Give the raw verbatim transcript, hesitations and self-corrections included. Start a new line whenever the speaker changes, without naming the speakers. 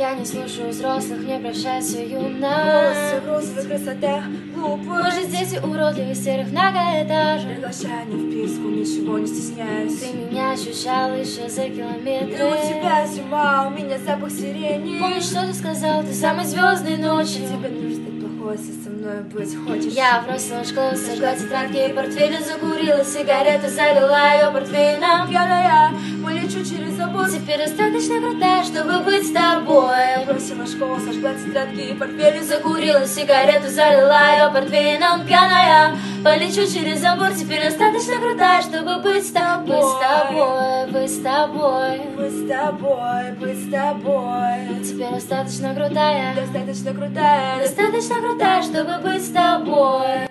Я не слушаю взрослых, не прощайся, юна.
Волосы в розовой красоте, глупость.
Мы же дети уродливых серых многоэтажек.
Приглашай на вписку, ничего не стесняюсь.
Ты меня ощущал еще за километры.
И у тебя зима, у меня запах сирени.
Помнишь, что ты сказал, ты самой звездной ночью.
Тебе нужно стать плохой, если со мной быть хочешь.
Я бросила школу, сожгла тетрадки и портфели, закурила сигарету, залила ее портвейном.
Пьяная, полечу через забор.
Теперь достаточно крутая, чтобы быть с тобой.
Бросила школу, сожгла тетрадки и портфели,
закурила сигарету, залила ее портвейном. Пьяная, полечу через забор. Теперь достаточно крутая, чтобы быть с тобой. Быть с тобой, быть с тобой.
Быть с тобой, быть с тобой.
Теперь достаточно крутая.
Достаточно крутая.
Достаточно крутая, чтобы быть с тобой.